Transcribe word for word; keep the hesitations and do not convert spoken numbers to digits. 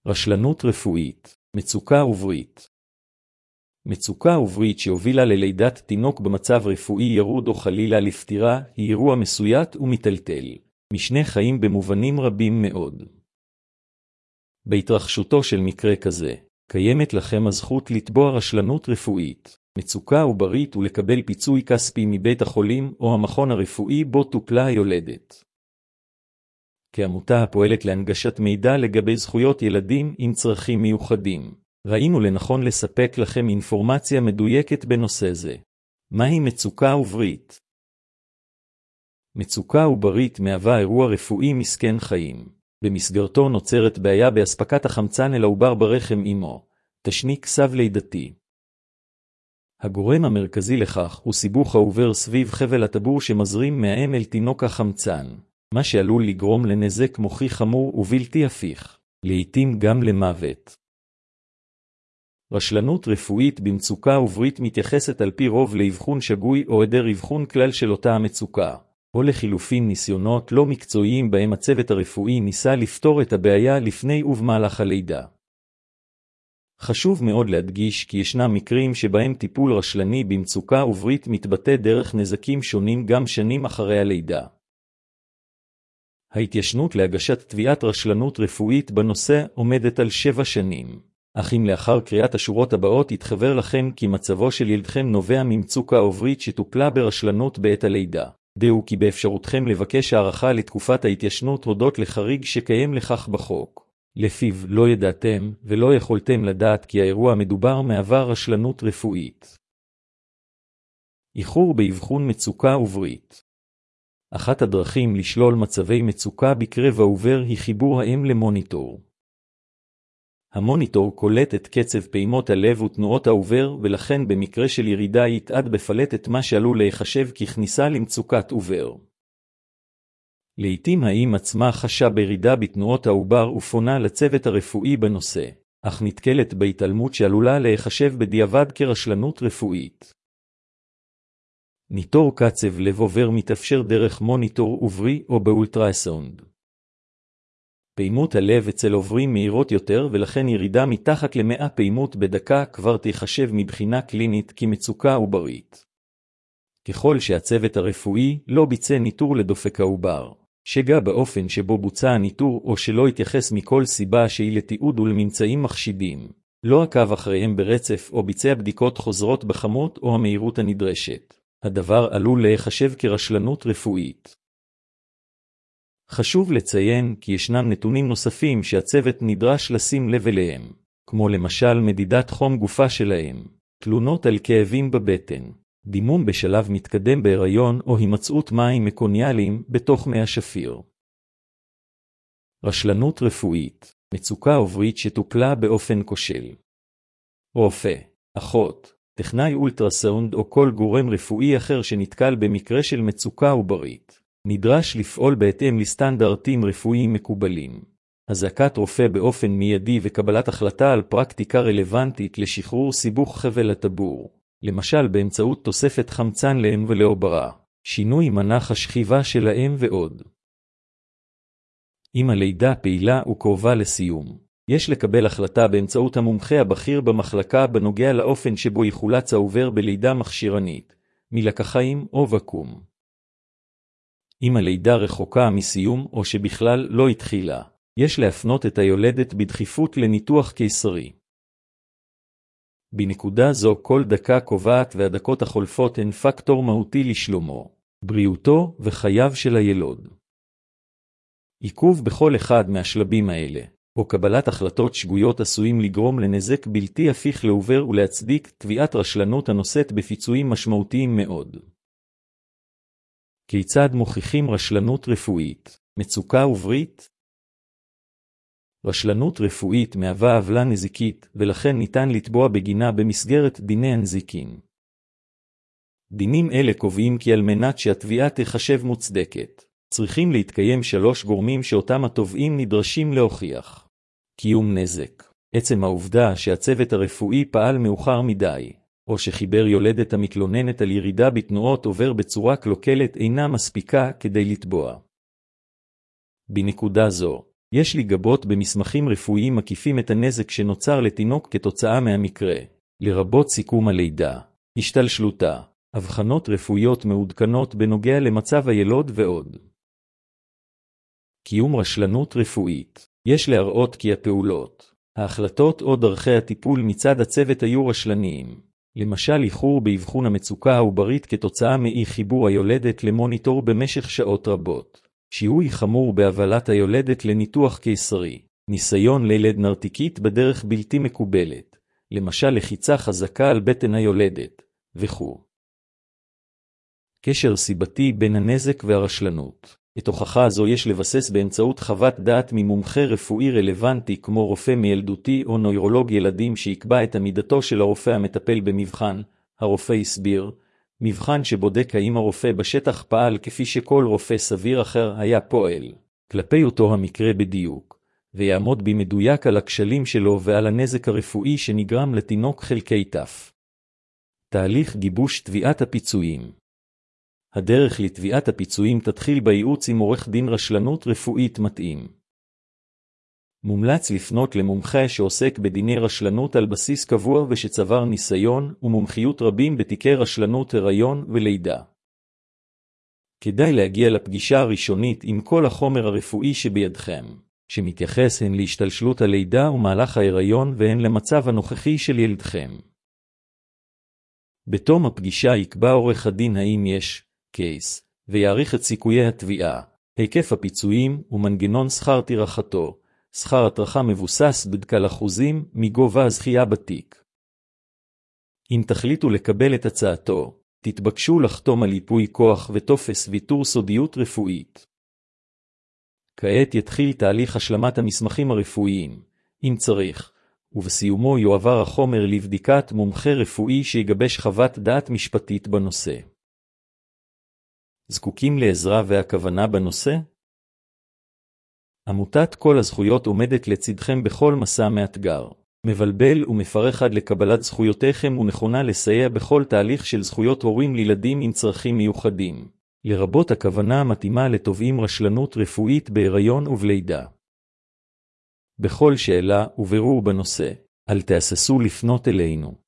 רשלנות רפואית, מצוקה וברית. מצוקה וברית שהובילה ללידת תינוק במצב רפואי ירוד או חלילה לפטירה היא אירוע מסוית ומטלטל, משנה חיים במובנים רבים מאוד. בהתרחשותו של מקרה כזה, קיימת לכם הזכות לתבוע רשלנות רפואית, מצוקה וברית ולקבל פיצוי כספי מבית החולים או המכון הרפואי בו טופלה היולדת. כעמותה הפועלת להנגשת מידע לגבי זכויות ילדים עם צרכים מיוחדים, ראינו לנכון לספק לכם אינפורמציה מדויקת בנושא זה. מהי מצוקה וברית? מצוקה וברית מהווה אירוע רפואי מסכן חיים. במסגרתו נוצרת בעיה באספקת החמצן אל העובר ברחם אמו, תשניק סב לידתי. הגורם המרכזי לכך הוא סיבוך העובר סביב חבל הטבור שמזרים מהאם אל תינוק החמצן, מה שעלול לגרום לנזק מוחי חמור ובלתי הפיך, לעתים גם למוות. רשלנות רפואית במצוקה וברית מתייחסת על פי רוב לאבחון שגוי או היעדר אבחון כלל של אותה המצוקה, או לחילופין ניסיונות לא מקצועיים בהם הצוות הרפואי ניסה לפתור את הבעיה לפני ובמהלך הלידה. חשוב מאוד להדגיש כי ישנם מקרים שבהם טיפול רשלני במצוקה וברית מתבטא דרך נזקים שונים גם שנים אחרי הלידה. ההתיישנות להגשת תביעת רשלנות רפואית בנושא עומדת על שבע שנים. אך אם לאחר קריאת השורות הבאות יתחבר לכם כי מצבו של ילדכם נובע ממצוקה וברית שטופלה ברשלנות בעת הלידה, דעו כי באפשרותכם לבקש הערכה לתקופת ההתיישנות הודות לחריג שקיים לכך בחוק, לפיו לא ידעתם ולא יכולתם לדעת כי האירוע המדובר מהווה רשלנות רפואית. איחור באבחון מצוקה וברית. אחת הדרכים לשלול מצבי מצוקה בקרב העובר היא חיבור האם למוניטור. המוניטור קולט את קצב פעימות הלב ותנועות העובר, ולכן במקרה של ירידה יתעד בפלט מה שעלול להיחשב ככניסה למצוקת עובר. לעתים האם עצמה חשה בירידה בתנועות העובר ופונה לצוות הרפואי בנושא, אך נתקלת בהתעלמות שעלולה להיחשב בדיעבד כרשלנות רפואית. ניטור קצב לב עובר מתאפשר דרך מוניטור עוברי או באולטרסאונד. פעימות הלב אצל עוברים מהירות יותר ולכן ירידה מתחת למאה פעימות בדקה כבר תיחשב מבחינה קלינית כמצוקה עוברית. ככל שהצוות הרפואי לא ביצע ניטור לדופק העובר, שגה באופן שבו בוצע הניטור או שלא התייחס מכל סיבה שהיא לתיעוד ולממצאים מחשידים, לא עקב אחריהם ברצף או ביצע בדיקות חוזרות בכמות או המהירות הנדרשת, הדבר עלול להיחשב כרשלנות רפואית. חשוב לציין כי ישנם נתונים נוספים שהצוות נדרש לשים לב אליהם, כמו למשל מדידת חום גופה שלהם, תלונות על כאבים בבטן, דימום בשלב מתקדם בהיריון או הימצאות מים מקוניאליים בתוך מי השפיר. רשלנות רפואית, מצוקה עוברית שטופלה באופן כושל. רופא, אחות, טכנאי אולטרסאונד או כל גורם רפואי אחר שנתקל במקרה של מצוקה עוברית, נדרש לפעול בהתאם לסטנדרטים רפואיים מקובלים. הזעקת רופא באופן מיידי וקבלת החלטה על פרקטיקה רלוונטית לשחרור סיבוך חבל הטבור, למשל באמצעות תוספת חמצן לאם ולעוברה, שינוי מנח השכיבה של האם ועוד. אם הלידה פעילה וקרובה לסיום, יש לקבל החלטה באמצעות המומחה הבכיר במחלקה בנוגע לאופן שבו יחולץ העובר בלידה מכשירנית, מלקחיים או וקום. אם הלידה רחוקה מסיום או שבכלל לא התחילה, יש להפנות את היולדת בדחיפות לניתוח קיסרי. בנקודה זו כל דקה קובעת והדקות החולפות הן פקטור מהותי לשלומו, בריאותו וחייו של הילוד. עיכוב בכל אחד מהשלבים האלה, או קבלת החלטות שגויות עשויים לגרום לנזק בלתי הפיך לעובר ולהצדיק תביעת רשלנות הנושאת בפיצויים משמעותיים מאוד. כיצד מוכיחים רשלנות רפואית, מצוקה עוברית? רשלנות רפואית מהווה עוולה נזיקית, ולכן ניתן לתבוע בגינה במסגרת דיני הנזיקין. דינים אלה קובעים כי על מנת שהתביעה תחשב מוצדקת, צריכים להתקיים שלוש גורמים שאותם התובעים נדרשים להוכיח. קיום נזק, עצם העובדה שהצוות הרפואי פעל מאוחר מדי, או שחיבר יולדת המתלוננת על ירידה בתנועות עובר בצורה קלוקלת אינה מספיקה כדי לתבוע. בנקודה זו, יש לגבות במסמכים רפואיים מקיפים את הנזק שנוצר לתינוק כתוצאה מהמקרה, לרבות סיכום הלידה, השתלשלותה, הבחנות רפואיות מעודכנות בנוגע למצב הילוד ועוד. קיום רשלנות רפואית. יש להראות כי הפעולות, ההחלטות או דרכי הטיפול מצד הצוות היו רשלניים. למשל איחור באבחון המצוקה העוברית כתוצאה מאי חיבור היולדת למוניטור במשך שעות רבות. שיהוי חמור בהבלת היולדת לניתוח קיסרי. ניסיון לילד נרתיקית בדרך בלתי מקובלת. למשל לחיצה חזקה על בטן היולדת, וכו'. קשר סיבתי בין הנזק והרשלנות. את הוכחה הזו יש לבסס באמצעות חוות דעת ממומחה רפואי רלוונטי כמו רופא מילדותי או נוירולוג ילדים שיקבע את עמידתו של הרופא המטפל במבחן. הרופא הסביר, מבחן שבודק האם הרופא בשטח פעל כפי שכל רופא סביר אחר היה פועל, כלפי אותו המקרה בדיוק, ויעמוד במדויק על הכשלים שלו ועל הנזק הרפואי שנגרם לתינוק חלקי תף. תהליך גיבוש תביעת הפיצויים. הדרך לתביעת הפיצויים תתחיל בייעוץ עם עורך דין רשלנות רפואית מתאים. מומלץ לפנות למומחה שעוסק בדיני רשלנות על בסיס קבוע ושצבר ניסיון ומומחיות רבים בתיקי רשלנות הריון ולידה. כדאי להגיע לפגישה הראשונית עם כל החומר הרפואי שבידכם, שמתייחס הן להשתלשלות הלידה ומהלך ההיריון והן למצב הנוכחי של ילדכם. בתום הפגישה יקבע עורך הדין האם יש קייס, ויעריך את סיכויי התביעה, היקף הפיצויים ומנגנון שכר טרחתו. שכר הטרחה מבוסס בדרך כלל אחוזים מגובה הזכייה בתיק. אם תחליטו לקבל את הצעתו, תתבקשו לחתום על ייפוי כוח וטופס ויתור סודיות רפואית. כעת יתחיל תהליך השלמת המסמכים הרפואיים, אם צריך, ובסיומו יועבר החומר לבדיקת מומחה רפואי שיגבש חוות דעת משפטית בנושא. זקוקים לעזרה והכוונה בנושא? עמותת כל הזכויות עומדת לצדכם בכל מסע מאתגר, מבלבל ומפרך עד לקבלת זכויותיכם ונכונה לסייע בכל תהליך של זכויות הורים לילדים עם צרכים מיוחדים, לרבות הכוונה המתאימה לתובעים רשלנות רפואית בהיריון ובלידה. בכל שאלה וברור בנושא, אל תהססו לפנות אלינו.